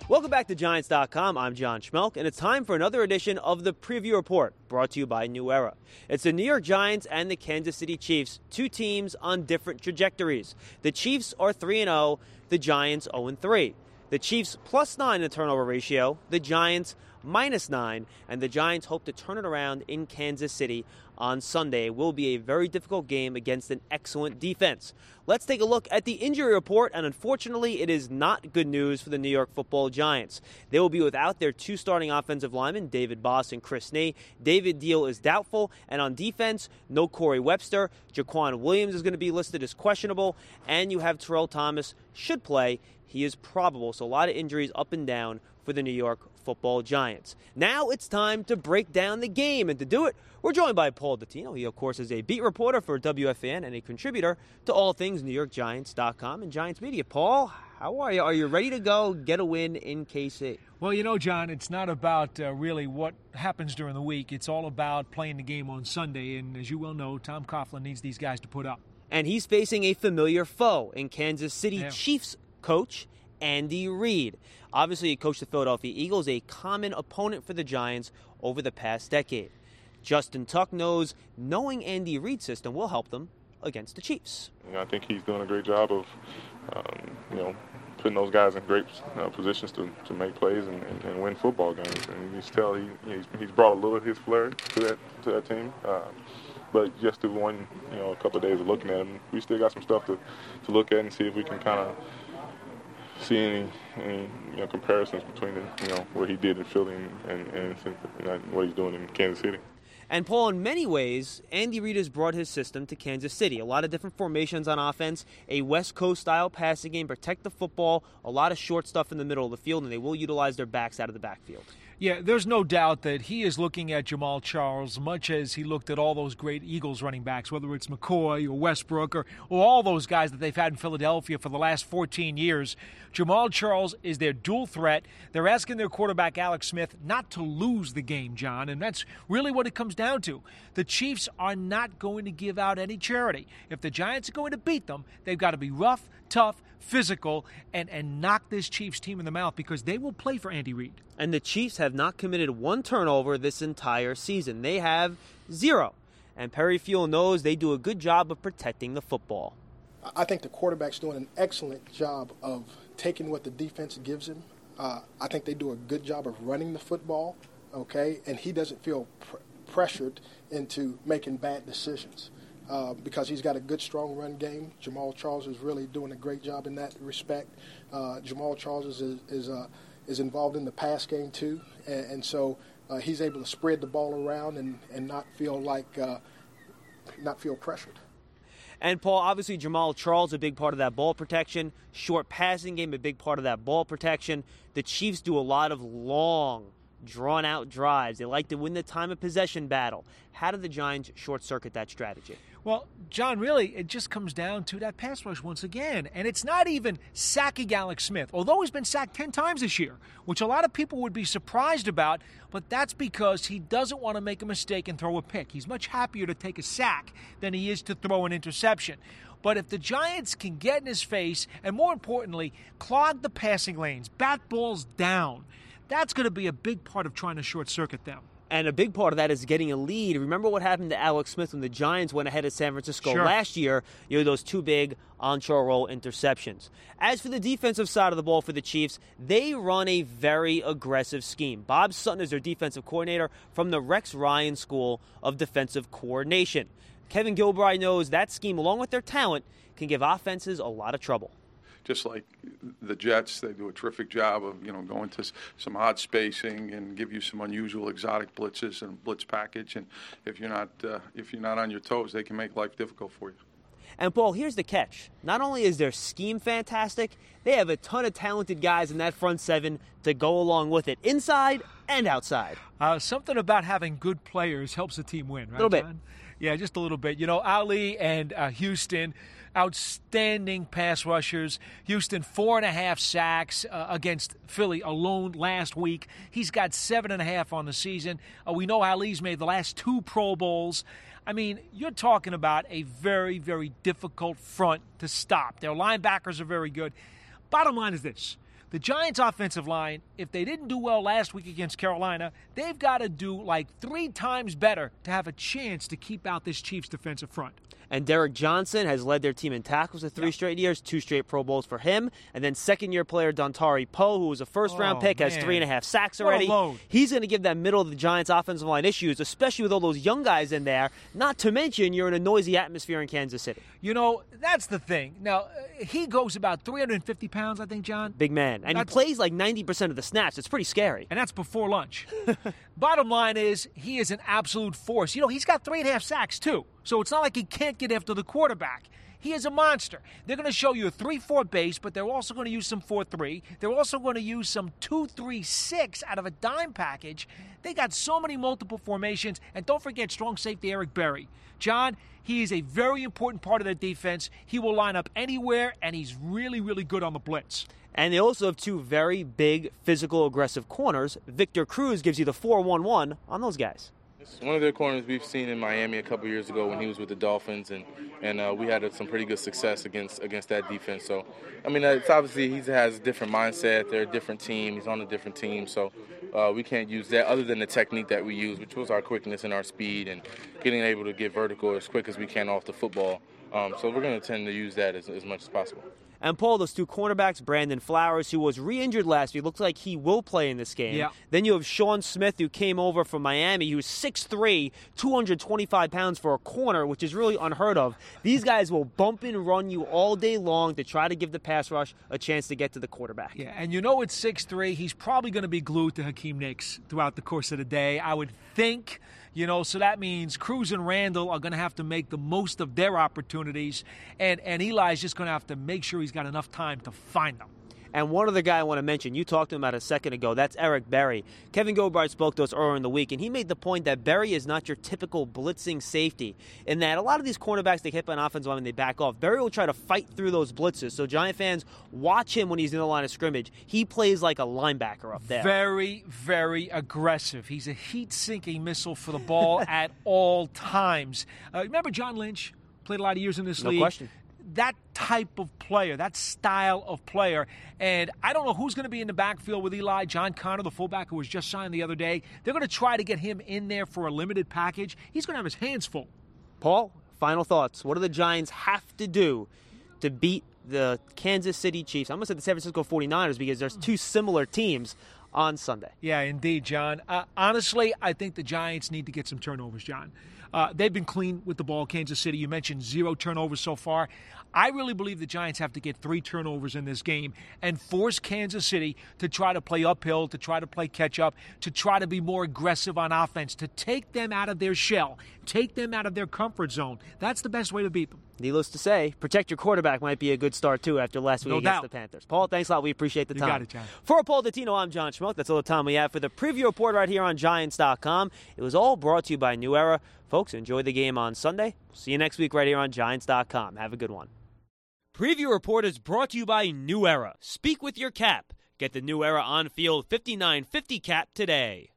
Welcome back to Giants.com. I'm John Schmelk, and it's time for another edition of the Preview Report, brought to you by New Era. It's the New York Giants and the Kansas City Chiefs, two teams on different trajectories. The Chiefs are 3-0, the Giants 0-3. The Chiefs +9 in the turnover ratio, the Giants -9, and the Giants hope to turn it around in Kansas City on Sunday. It will be a very difficult game against an excellent defense. Let's take a look at the injury report, and unfortunately, it is not good news for the New York Football Giants. They will be without their two starting offensive linemen, David Boss and Chris Nee. David Deal is doubtful, and on defense, no Corey Webster. Jaquan Williams is going to be listed as questionable, and you have Terrell Thomas should play. He is probable, so a lot of injuries up and down for the New York Football Giants. Now it's time to break down the game, and to do it, we're joined by Paul Dottino. He, of course, is a beat reporter for WFAN and a contributor to all things NewYorkGiants.com and Giants Media. Paul, how are you? Are you ready to go get a win in KC? Well, you know, John, it's not about really what happens during the week. It's all about playing the game on Sunday, and as you well know, Tom Coughlin needs these guys to put up. And he's facing a familiar foe in Kansas City Chiefs coach Andy Reid. Obviously, he coached the Philadelphia Eagles, a common opponent for the Giants over the past decade. Justin Tuck knows knowing Andy Reid's system will help them against the Chiefs. I think he's doing a great job of, putting those guys in great positions to make plays and win football games. And you can tell he's brought a little of his flair to that team. But just through a couple of days of looking at him, we still got some stuff to look at and see if we can kind of see any comparisons between what he did in Philly and what he's doing in Kansas City. And, Paul, in many ways, Andy Reid has brought his system to Kansas City. A lot of different formations on offense, a West Coast-style passing game, protect the football, a lot of short stuff in the middle of the field, and they will utilize their backs out of the backfield. Yeah, there's no doubt that he is looking at Jamaal Charles much as he looked at all those great Eagles running backs, whether it's McCoy or Westbrook or all those guys that they've had in Philadelphia for the last 14 years. Jamaal Charles is their dual threat. They're asking their quarterback, Alex Smith, not to lose the game, John, and that's really what it comes down to. The Chiefs are not going to give out any charity. If the Giants are going to beat them, they've got to be rough, tough, physical, and knock this Chiefs team in the mouth because they will play for Andy Reid. And the Chiefs have not committed one turnover this entire season. They have 0. And Perry Fewell knows they do a good job of protecting the football. I think the quarterback's doing an excellent job of taking what the defense gives him. I think they do a good job of running the football, okay? And he doesn't feel pressured into making bad decisions. Because he's got a good, strong run game. Jamaal Charles is really doing a great job in that respect. Jamaal Charles is involved in the pass game too, and so he's able to spread the ball around and not feel pressured. And, Paul, obviously Jamaal Charles a big part of that ball protection. Short passing game, a big part of that ball protection. The Chiefs do a lot of long, drawn-out drives. They like to win the time of possession battle. How do the Giants short-circuit that strategy? Well, John, really, it just comes down to that pass rush once again. And it's not even sacking Alex Smith, although he's been sacked 10 times this year, which a lot of people would be surprised about, but that's because he doesn't want to make a mistake and throw a pick. He's much happier to take a sack than he is to throw an interception. But if the Giants can get in his face and, more importantly, clog the passing lanes, bat balls down, that's going to be a big part of trying to short-circuit them. And a big part of that is getting a lead. Remember what happened to Alex Smith when the Giants went ahead of San Francisco last year? Those two big on-shore roll interceptions. As for the defensive side of the ball for the Chiefs, they run a very aggressive scheme. Bob Sutton is their defensive coordinator from the Rex Ryan School of Defensive Coordination. Kevin Gilbride knows that scheme, along with their talent, can give offenses a lot of trouble. Just like the Jets, they do a terrific job of, going to some odd spacing and give you some unusual exotic blitzes and blitz package. And if you're not on your toes, they can make life difficult for you. And, Paul, here's the catch. Not only is their scheme fantastic, they have a ton of talented guys in that front seven to go along with it, inside and outside. Something about having good players helps a team win, right, A little John? bit. Yeah, just a little bit. Ali and Houston, outstanding pass rushers. Houston, 4.5 sacks against Philly alone last week. He's got 7.5 on the season. We know Ali's made the last 2 Pro Bowls. I mean, you're talking about a very, very difficult front to stop. Their linebackers are very good. Bottom line is this. The Giants' offensive line, if they didn't do well last week against Carolina, they've got to do like 3 times better to have a chance to keep out this Chiefs defensive front. And Derek Johnson has led their team in tackles for 3 straight years, 2 straight Pro Bowls for him. And then second-year player Dontari Poe, who was a first-round pick, has 3.5 sacks already. He's going to give that middle of the Giants' offensive line issues, especially with all those young guys in there, not to mention you're in a noisy atmosphere in Kansas City. You know, that's the thing. Now, he goes about 350 pounds, I think, John. Big man. And he plays like 90% of the snaps. It's pretty scary. And that's before lunch. Bottom line is, he is an absolute force. You know, he's got 3.5 sacks, too. So it's not like he can't get after the quarterback. He is a monster. They're going to show you a 3-4 base, but they're also going to use some 4-3. They're also going to use some 2-3-6 out of a dime package. They got so many multiple formations. And don't forget strong safety Eric Berry. John, he is a very important part of their defense. He will line up anywhere, and he's really, really good on the blitz. And they also have 2 very big, physical, aggressive corners. Victor Cruz gives you the 4-1-1 on those guys. It's one of their corners we've seen in Miami a couple years ago when he was with the Dolphins, and we had some pretty good success against that defense. So, I mean, it's obviously he has a different mindset. They're a different team. He's on a different team. So we can't use that other than the technique that we use, which was our quickness and our speed and getting able to get vertical as quick as we can off the football. So we're going to tend to use that as much as possible. And, Paul, those 2 cornerbacks, Brandon Flowers, who was re-injured last week, looks like he will play in this game. Yeah. Then you have Sean Smith, who came over from Miami, who's 6'3", 225 pounds for a corner, which is really unheard of. These guys will bump and run you all day long to try to give the pass rush a chance to get to the quarterback. Yeah, and you know at 6'3", he's probably going to be glued to Hakeem Nicks throughout the course of the day, I would think. You know, so that means Cruz and Randall are going to have to make the most of their opportunities, and Eli's just going to have to make sure he's got enough time to find them. And one other guy I want to mention, you talked to him about a second ago, that's Eric Berry. Kevin Gilbride spoke to us earlier in the week, and he made the point that Berry is not your typical blitzing safety, in that a lot of these cornerbacks, they hit by an offensive line and they back off. Berry will try to fight through those blitzes, so Giant fans, watch him when he's in the line of scrimmage. He plays like a linebacker up there. Very, very aggressive. He's a heat-sinking missile for the ball at all times. Remember John Lynch? Played a lot of years in this league. No question. That type of player, that style of player. And I don't know who's going to be in the backfield with Eli. John Connor, the fullback who was just signed the other day. They're going to try to get him in there for a limited package. He's going to have his hands full. Paul, final thoughts. What do the Giants have to do to beat the Kansas City Chiefs? I'm going to say the San Francisco 49ers because there's 2 similar teams on Sunday. Yeah, indeed, John. Honestly, I think the Giants need to get some turnovers, John. They've been clean with the ball, Kansas City. You mentioned 0 turnovers so far. I really believe the Giants have to get 3 turnovers in this game and force Kansas City to try to play uphill, to try to play catch-up, to try to be more aggressive on offense, to take them out of their shell, take them out of their comfort zone. That's the best way to beat them. Needless to say, protect your quarterback might be a good start, too, after last week against the Panthers. Paul, thanks a lot. We appreciate the time. You got it, John. For Paul Dottino, I'm John Schmuck. That's all the time we have for the preview report right here on Giants.com. It was all brought to you by New Era. Folks, enjoy the game on Sunday. We'll see you next week right here on Giants.com. Have a good one. Preview report is brought to you by New Era. Speak with your cap. Get the New Era on-field 5950 cap today.